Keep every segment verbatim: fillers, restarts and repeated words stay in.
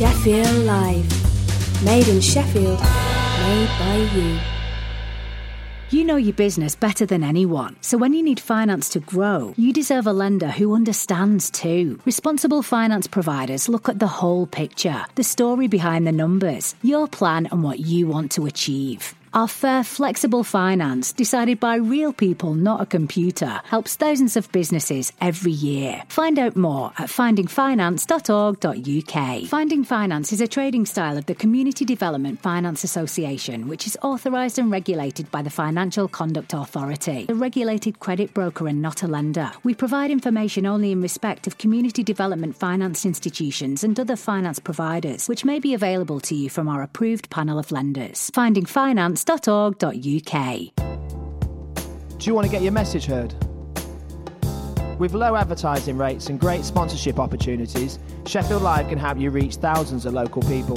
Sheffield Live. Made in Sheffield. Made by you. You know your business better than anyone, so when you need finance to grow, you deserve a lender who understands too. Responsible finance providers look at the whole picture, the story behind the numbers, your plan and what you want to achieve. Our fair, flexible finance, decided by real people, not a computer, helps thousands of businesses every year. Find out more at finding finance dot org dot U K. Finding Finance is a trading style of the Community Development Finance Association, which is authorised and regulated by the Financial Conduct Authority, a regulated credit broker and not a lender. We provide information only in respect of community development finance institutions and other finance providers, which may be available to you from our approved panel of lenders. Finding Finance dot org dot U K. Do you want to get your message heard? With low advertising rates and great sponsorship opportunities, Sheffield Live can help you reach thousands of local people.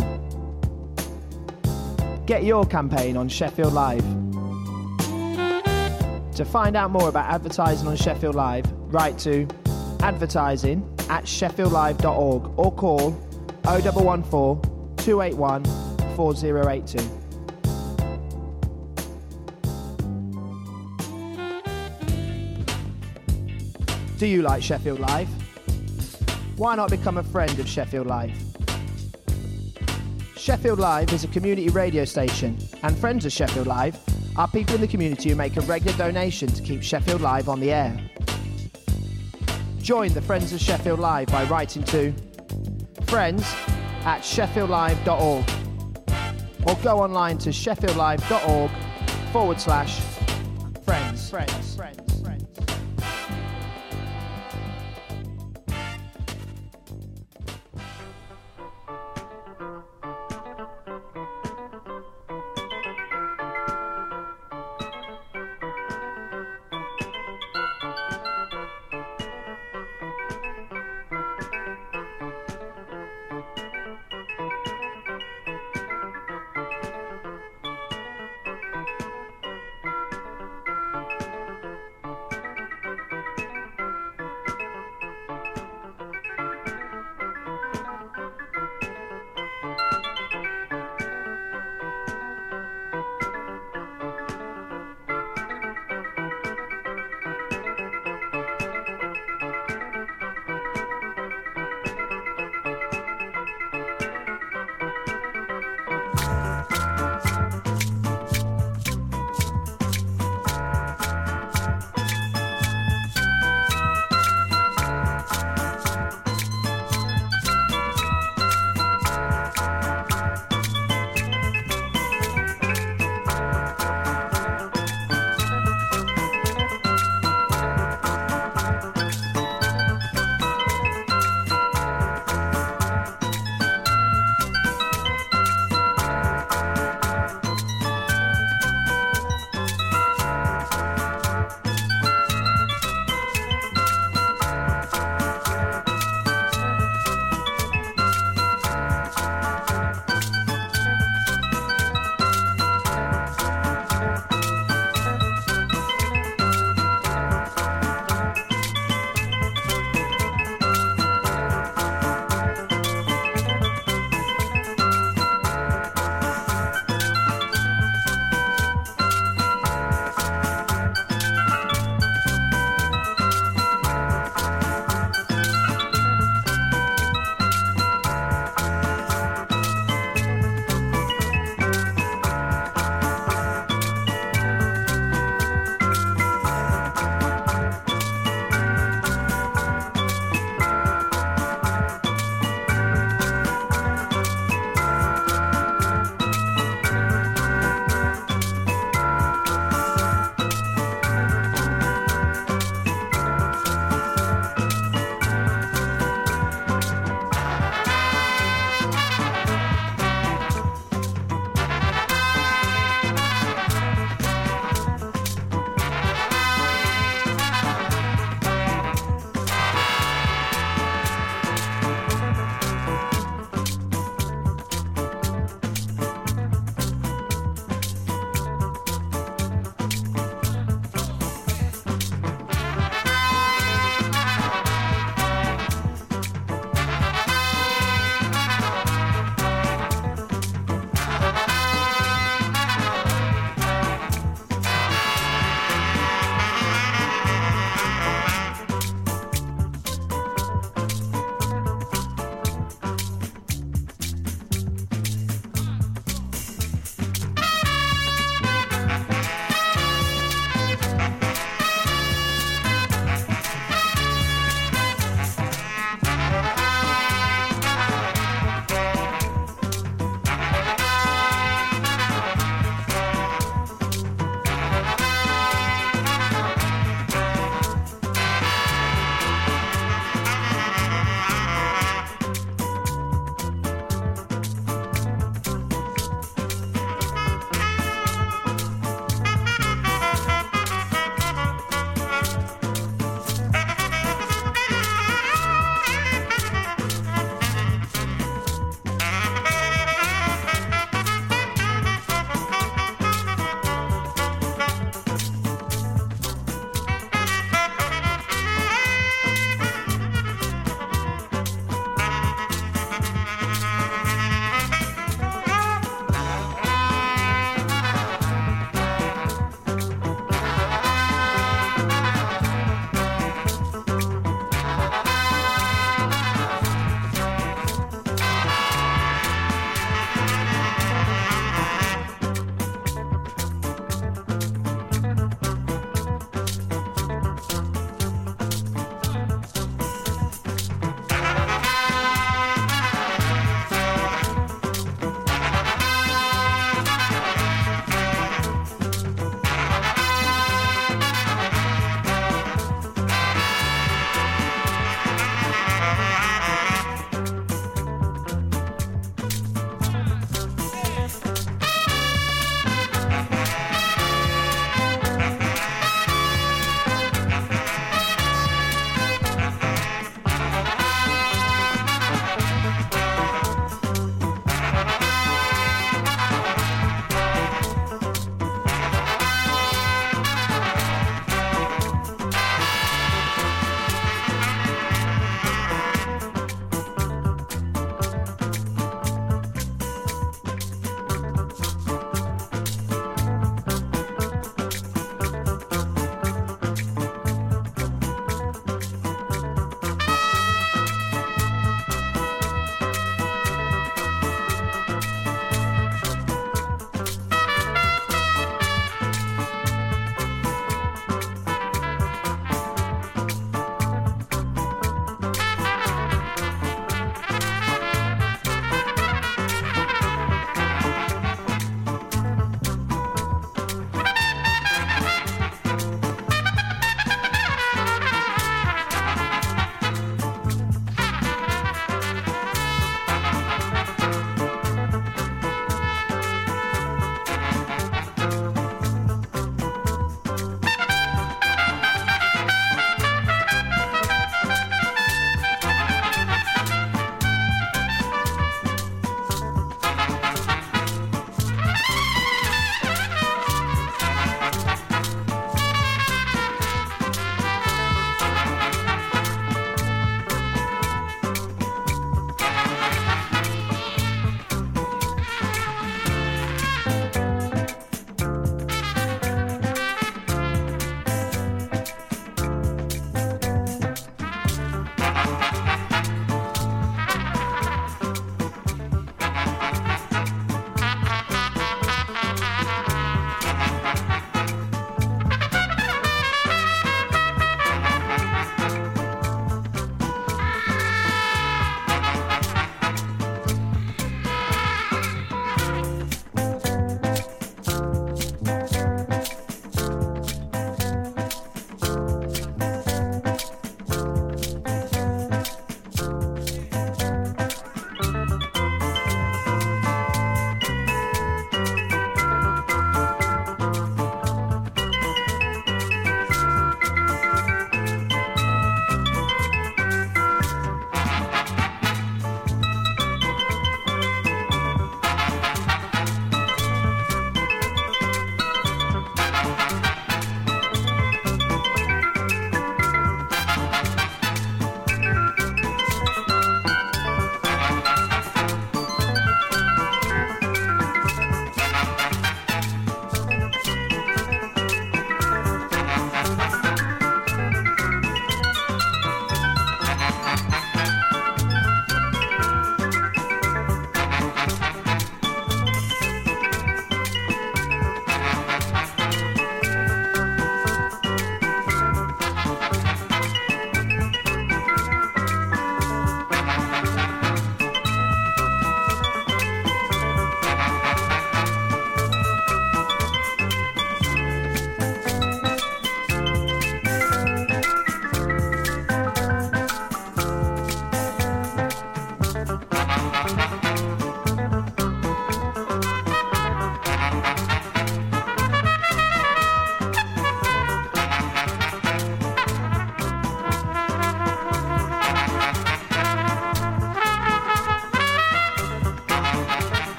Get your campaign on Sheffield Live. To find out more about advertising on Sheffield Live, write to advertising at sheffield live dot org or call oh one one four, two eight one, four oh eight two. Do you like Sheffield Live? Why not become a friend of Sheffield Live? Sheffield Live is a community radio station, and friends of Sheffield Live are people in the community who make a regular donation to keep Sheffield Live on the air. Join the Friends of Sheffield Live by writing to friends at sheffield live dot org or go online to sheffield live dot org forward slash friends. Friends. Friends.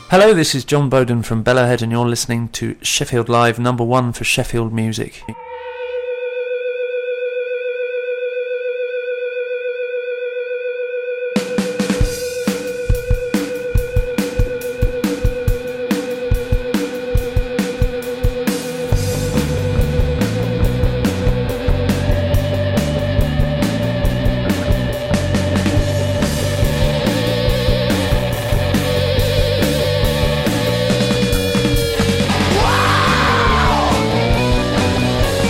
Hello, this is John Bowden from Bellowhead, and you're listening to Sheffield Live, number one for Sheffield music. Wow!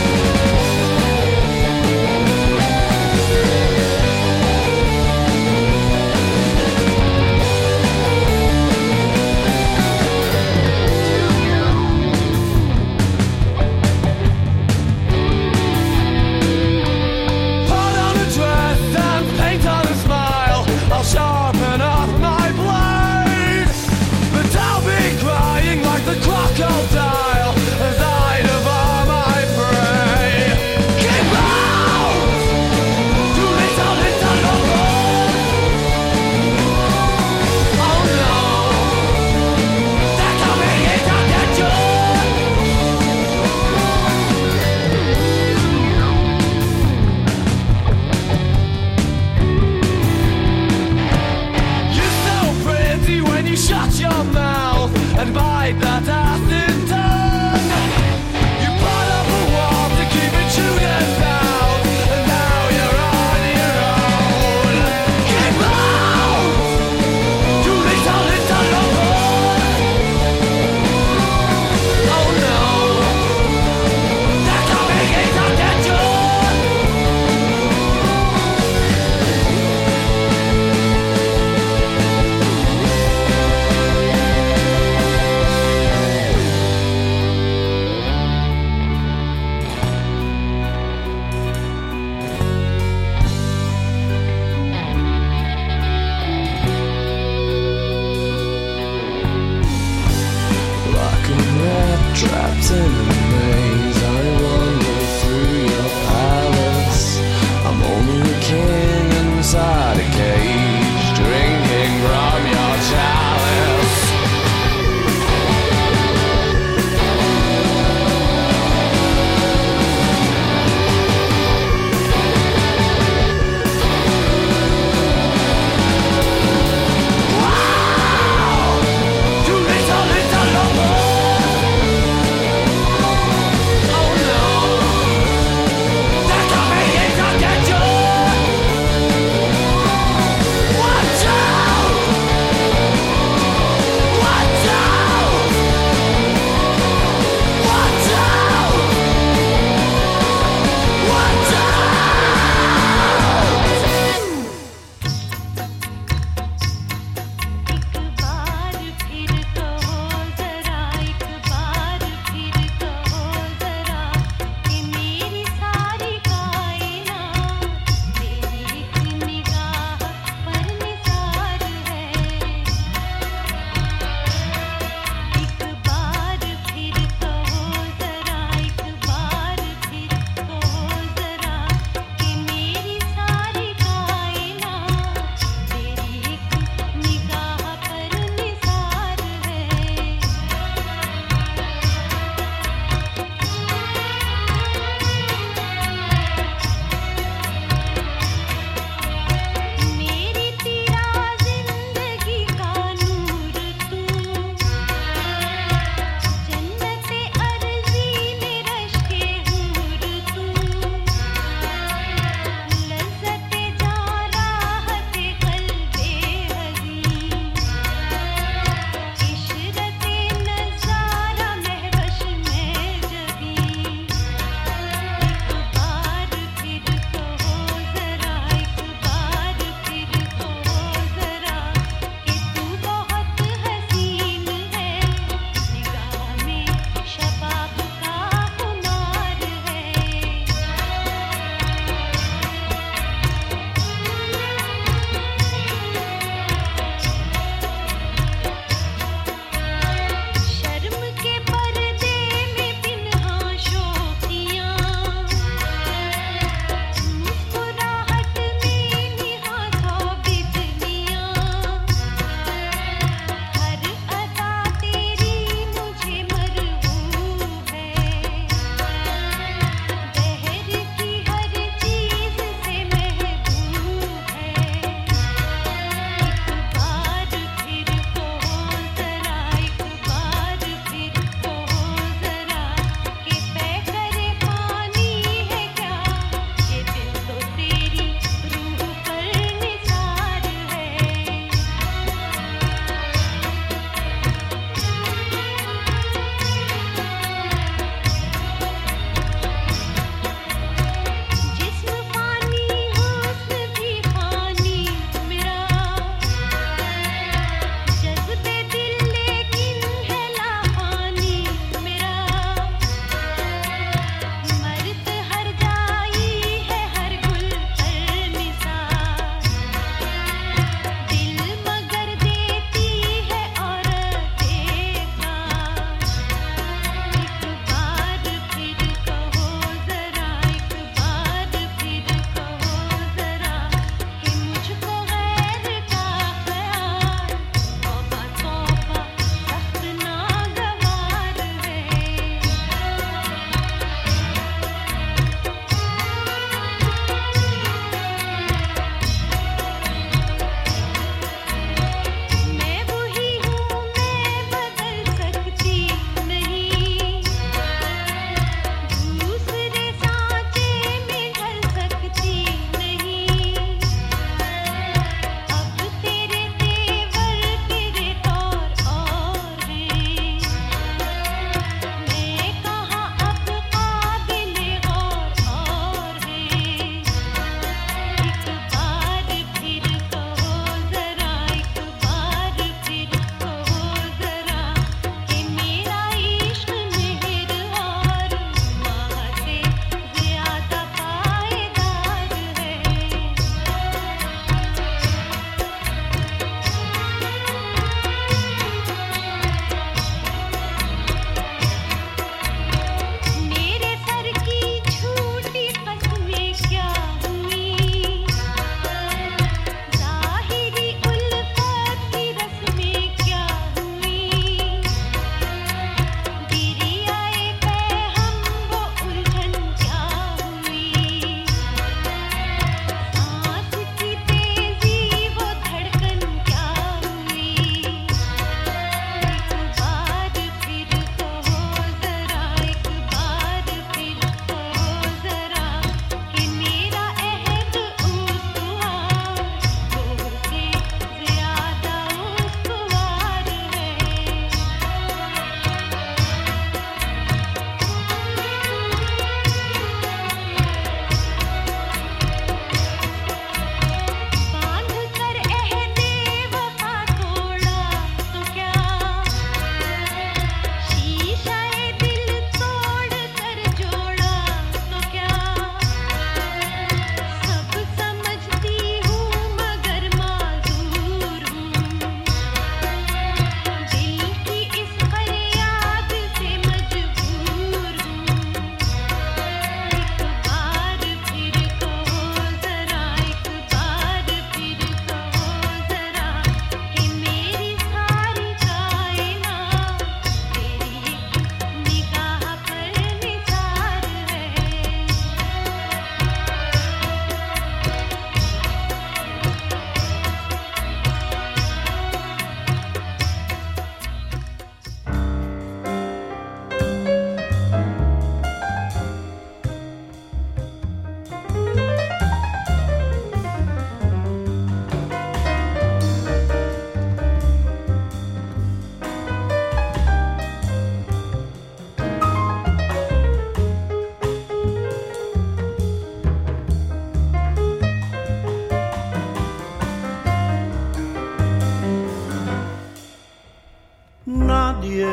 Nadie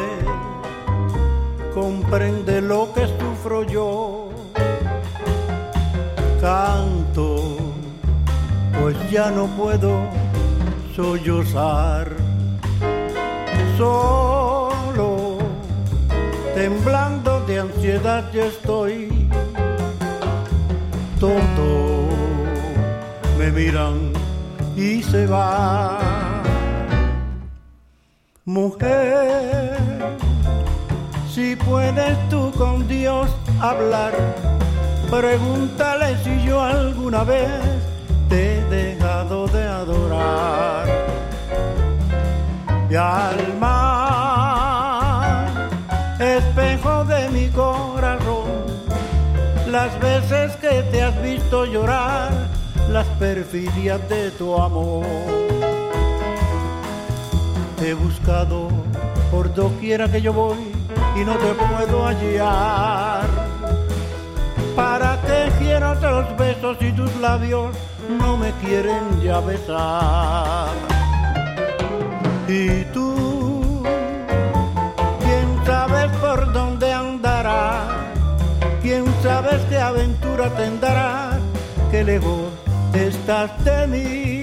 comprende lo que sufro yo. Canto, pues ya no puedo sollozar. Solo, temblando de ansiedad yo estoy. Todos me miran y se va. Mujer, si puedes tú con Dios hablar, pregúntale si yo alguna vez te he dejado de adorar. Y al mar, espejo de mi corazón, las veces que te has visto llorar, las perfidias de tu amor. Te he buscado por doquiera que yo voy y no te puedo hallar. ¿Para qué quiero otros besos si tus labios no me quieren ya besar? Y tú, ¿quién sabes por dónde andarás? ¿Quién sabes qué aventura tendrás? Que lejos estás de mí.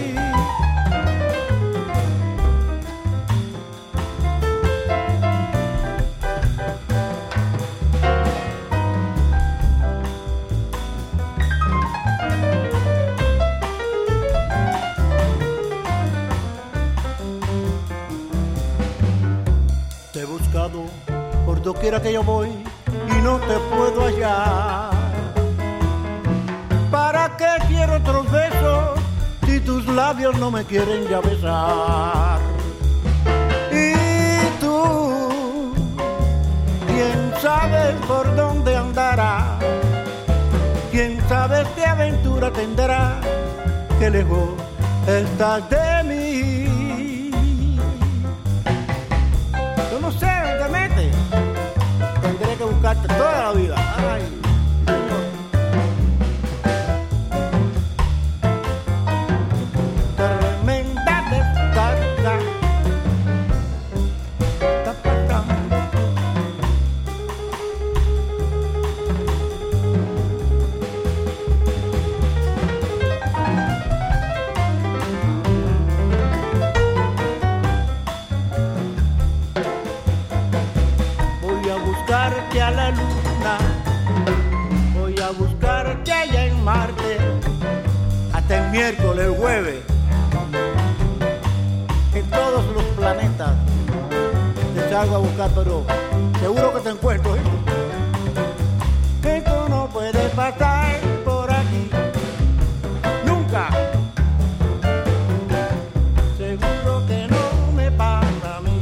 Por doquiera que yo voy y no te puedo hallar. ¿Para qué quiero otros besos si tus labios no me quieren ya besar? Y tú, ¿quién sabe por dónde andará? ¿Quién sabe qué aventura tendrá? Que lejos estás de mí. Tendré que buscarte toda la vida. Ay, tremenda descarga. Buscarte a la luna, voy a buscarte allá en Marte, hasta el miércoles, el jueves, en todos los planetas te salgo a buscar, pero seguro que te encuentro, ¿eh? Que tú no puedes pasar por aquí, nunca, seguro que no me pasa a mí.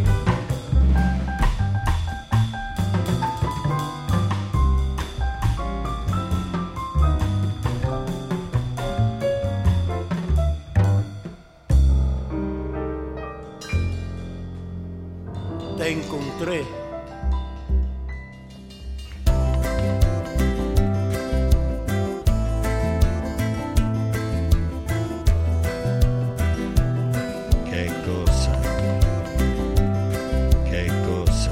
Te encontré. Che cosa, che cosa,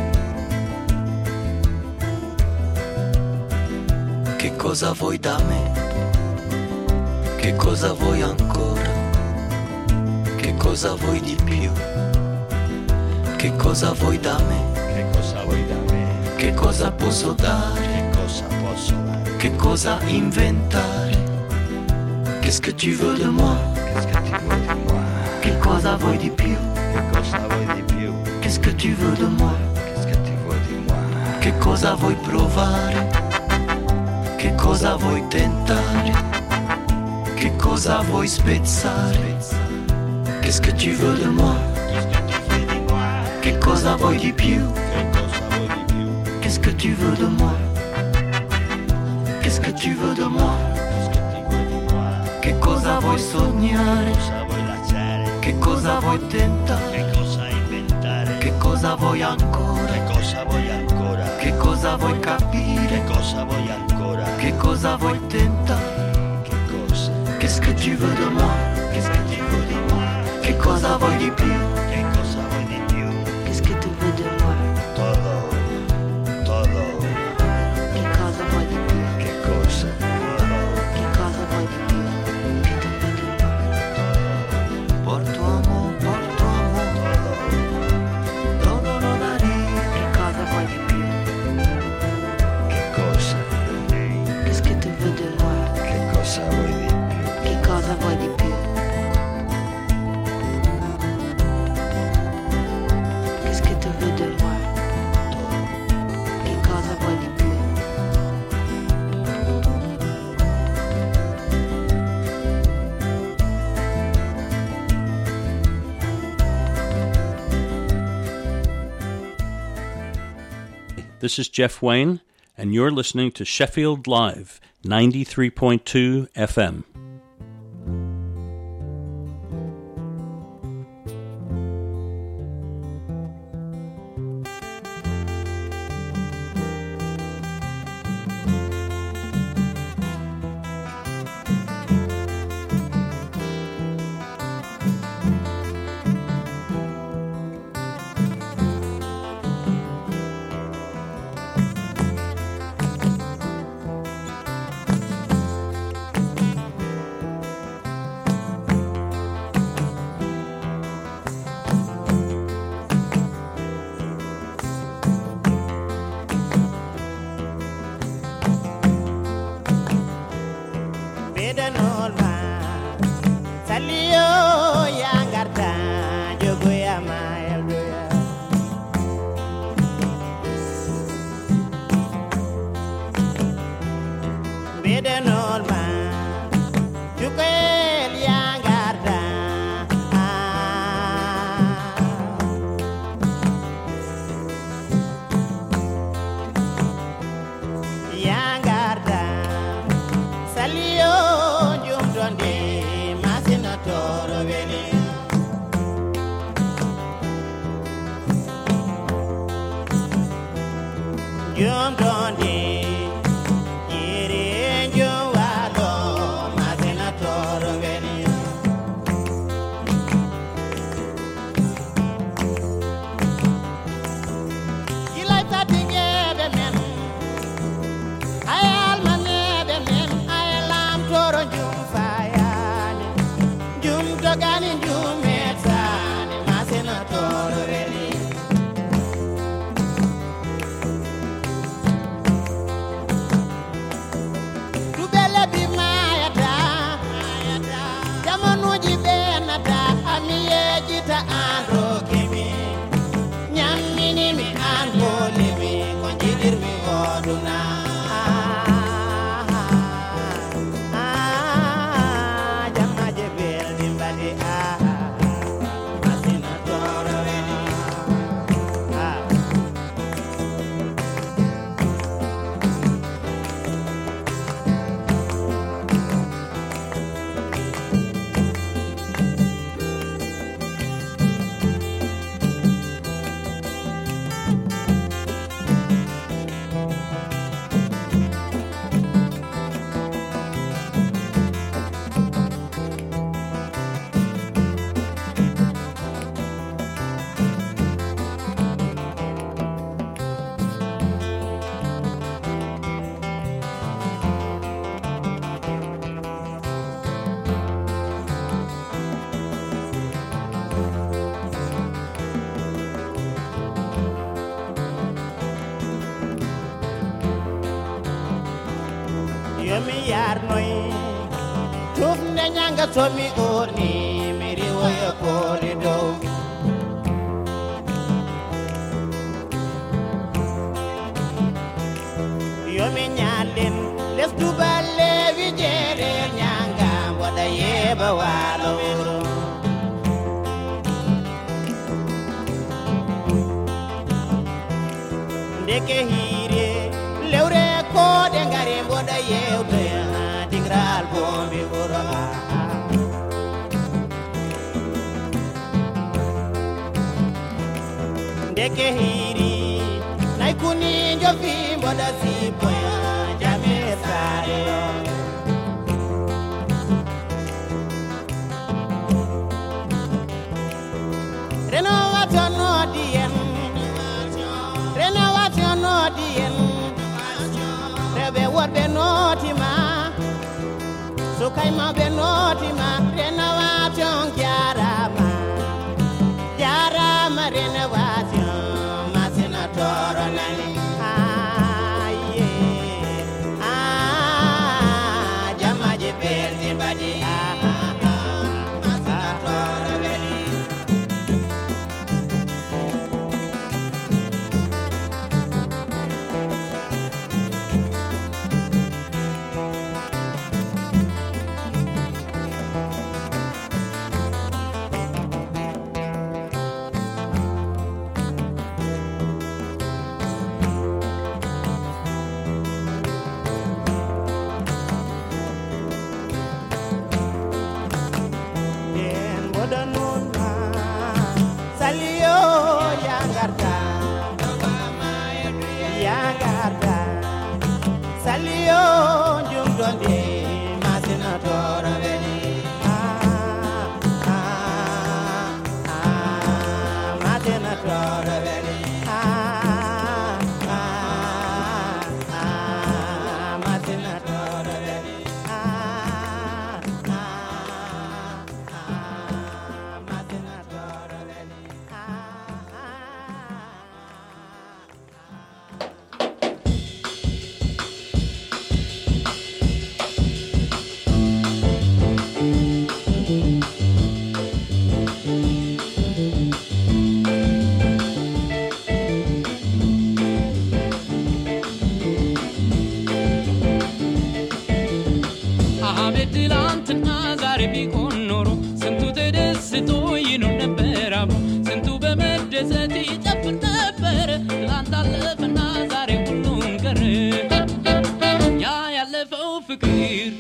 che cosa vuoi da me, che cosa vuoi ancora, che cosa vuoi di più. Che cosa vuoi da me? che cosa vuoi da me, Che cosa posso dare? che cosa posso dare, Che cosa inventare? Qu'est-ce que tu veux de moi? qu'est-ce que tu vuoi di moi, Che cosa vuoi di più? che cosa vuoi di più, Qu'est-ce que tu veux de moi? qu'est-ce que tu vuoi di moi, Che cosa vuoi provare? Che cosa vuoi tentare? Che cosa vuoi spezzare? Qu'est-ce que tu veux de moi? qu'est-ce que tu fai di moi, Che cosa vuoi di più? che cosa vuoi di più, Qu'est-ce que tu veux de moi? Qu'est-ce que tu veux de moi? qu'est-ce que ti vuoi di moi, Che cosa vuoi sognare? cosa vuoi lasciare, Che cosa vuoi tentare? che cosa inventare, Che cosa vuoi ancora? che cosa vuoi ancora, Che cosa vuoi capire? che cosa vuoi ancora, Che cosa vuoi tentare? che cosa, Qu'est-ce que tu veux de moi? qu'est-ce que ti vuoi di moi, Che cosa vuoi di più? che cosa vuoi di più, Qu'est-ce que tu veux de This is Jeff Wayne, and you're listening to Sheffield Live, ninety-three point two F M. Somi oni miri woyo koli do yomi nyalen les dubale vi jere nyanga wada yeba walo ndeke hire lewre ko de ngare wada yewde digral bombi bora Deke hiri naikuni njofi mboda sipo ya jame sare Renovation no dien Renovation no dien Rebe what be notima So kaima be notima Renovation kiarama Kiarama renovation Toro nani ah yeah ah jama je perdi badi ah ah toro beli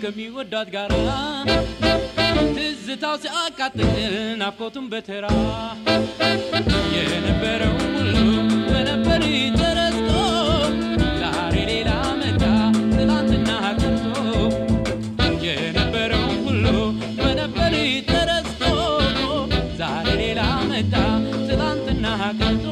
ከሚወዳት ጋራ ትዝታው ሲያቃጥል ናፍቆቱን በተራ የነበረው ሁሉ በነበር ተረስቶ ዛሬ ሌላ መጣ ትላንትና ቀርቶ የነበረው ሁሉ በነበር ተረስቶ ዛሬ ሌላ መጣ ትላንትና ቀርቶ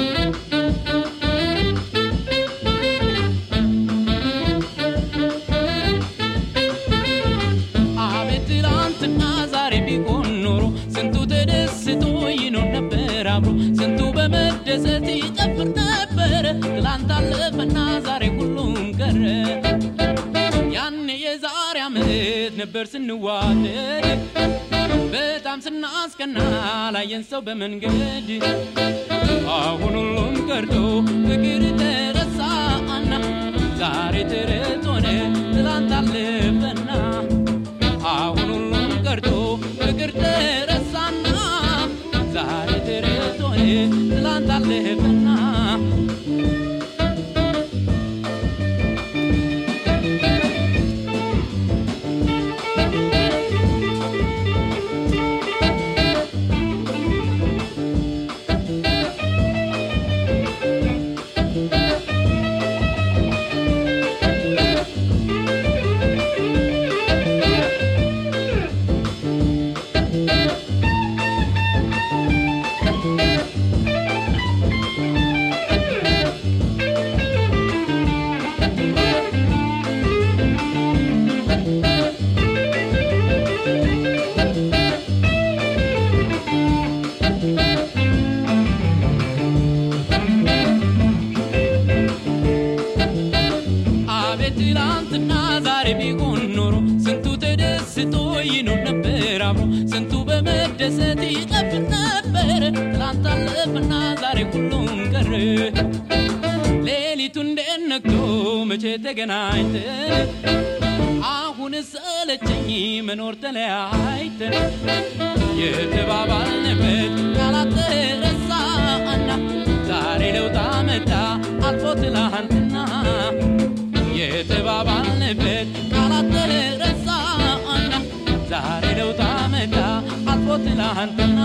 ስንቱ በመደሰት ይጠብቅ ነበር ትላንት አለፈና ዛሬ ሁሉም ቀረ ያኔ የዛሬ ዓመት ነበር ስንዋደድ በጣም ስናስቀና ላየን ሰው በመንገድ አሁን ሁሉም ቀርቶ ፍቅር ተረሳና ዛሬ ተረት ሆነ ትላንት አለፈና አሁን ሁሉም ቀርቶ ፍቅር ተረሳና ዛሬ ተረት ሆነ ትላንት አለፈና ስንቱ በመደሰት ይጠብቅ ነበር ትላንት አለፈና ዛሬ ሁሉም ቀረ ሌሊቱ እንደነግቶ መቼ ተገናኝተን አሁን ሰለቸኝ መኖር ተለያይተን የተባባልንበት ቃላት ተረሳና ዛሬ ለውጥ መጣ አልፎ ትላንትና የተባባልንበት ቃላት ተረሳና ዛሬ ለውጥ መጣ አልፎ ትላንትና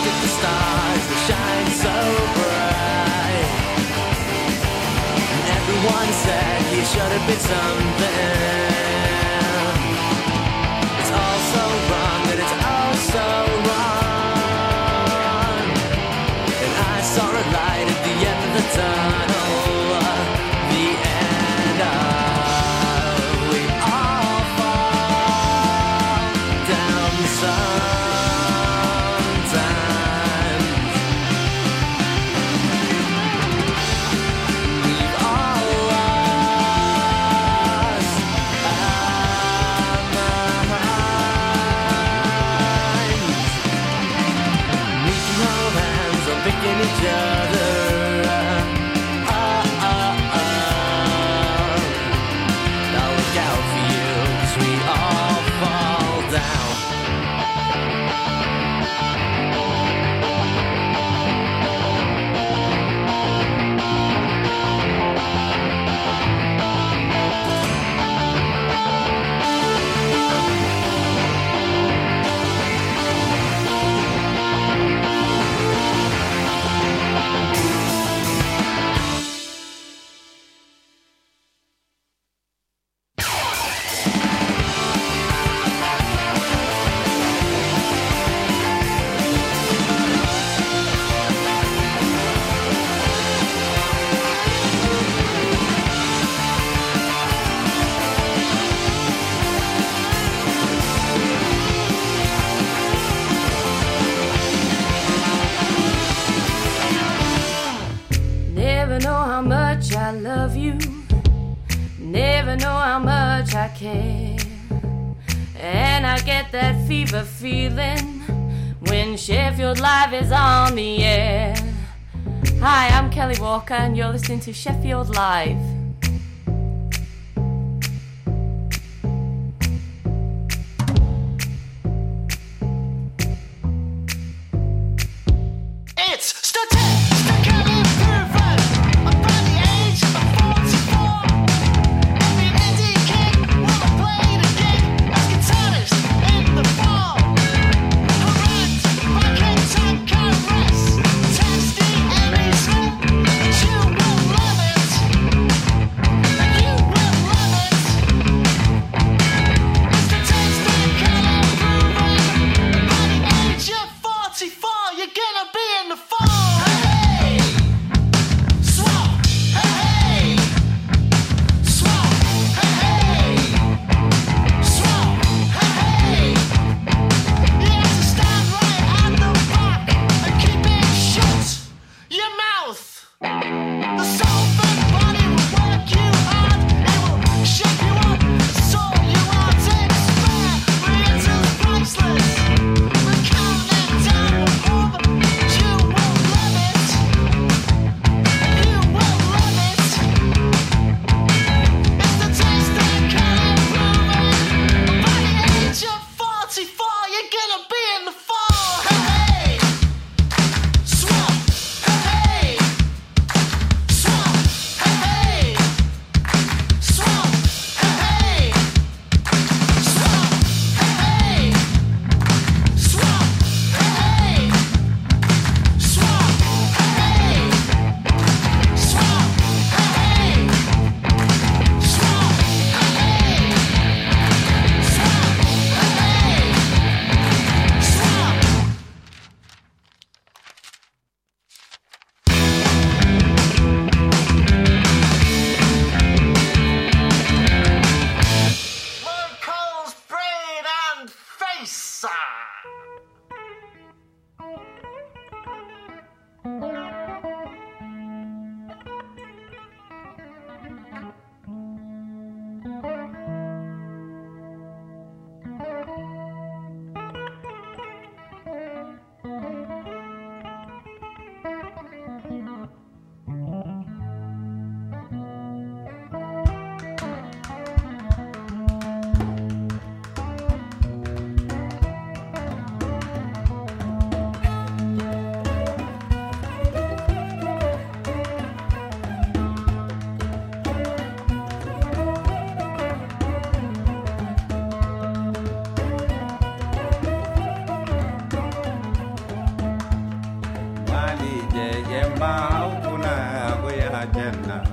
looked at the stars that shine so bright, and everyone said you should have been something. It's all so wrong, and it's all so wrong. And I saw a light at the end of the tunnel, the end of we all fall down sometimes. We've all lost our minds. We can hold hands or picking each other. Oh, oh, oh. Now look out for you, 'cause we all fall down. Never know how much I love you. Never know how much I care. And I get that fever feeling when Sheffield Live is on the air. Hi, I'm Kelly Walker and you're listening to Sheffield Live. It's statistically proven by the age of forty-four. Every Eddie King will have played again as guitarist in the fall. Harangued by Kenton Caress, Testy Emmy Smith, but you will love it. And you will love it. It's statistically proven by the age of forty-four. You're gonna be in the fall. Hey, swap. Hey, swap. Hey, swap. Hey, you have to stand right at the back and keep it shut. Your mouth. The soul-fed body will work you hard. It will shape you up, soul you are to spare. But it's priceless. We're counting down over. You will love it. mali je yemba kuna goya janna